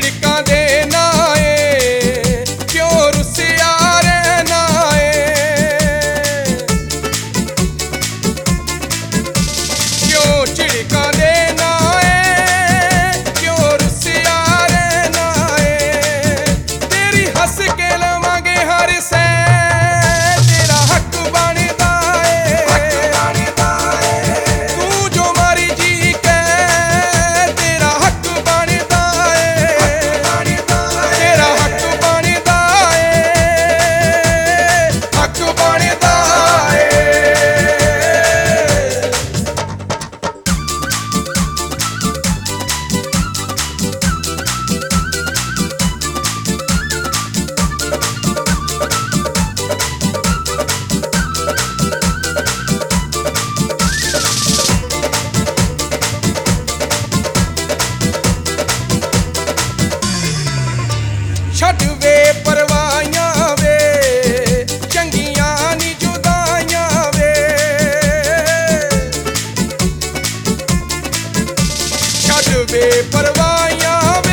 ਝਿੜਕਾਂ ਦੇ ਨਾ ਏ ਕਿਉਂ ਰੁੱਸਿਆ ਰਹਿਣਾ ਏ ਕਿਉਂ ਝਿੜਕਾਂ ਦੇ ਨਾ ਏ ਕਿਉਂ ਰੁੱਸਿਆ ਰਹਿਣਾ ਏ ਤੇਰੀ ਹੱਸ ਕੇ ਲਵਾਂਗੇ ਹਰ ਸੈ ਤੇਰਾ ਹੱਕ ਬਣਦਾ ਏ ਤੂੰ ਜੋ ਮਰਜੀ ਕਹਿ ਤੇਰਾ ਹੱਕ ਬਣਦਾ ਏ ਤੇਰਾ ਹੱਕ ਬਣਦਾ ਏ ਹੱਕ ਬਣਦਾ ਏ ਛੱਡ ਵੇ ਪਰਵਾਈਆਂ ਵੇ ਚੰਗੀਆਂ ਨੀ ਜੁਦਾਈਆਂ ਵੇ ਛੱਡ ਵੇ ਪਰਵਾਈਆਂ ਵੇ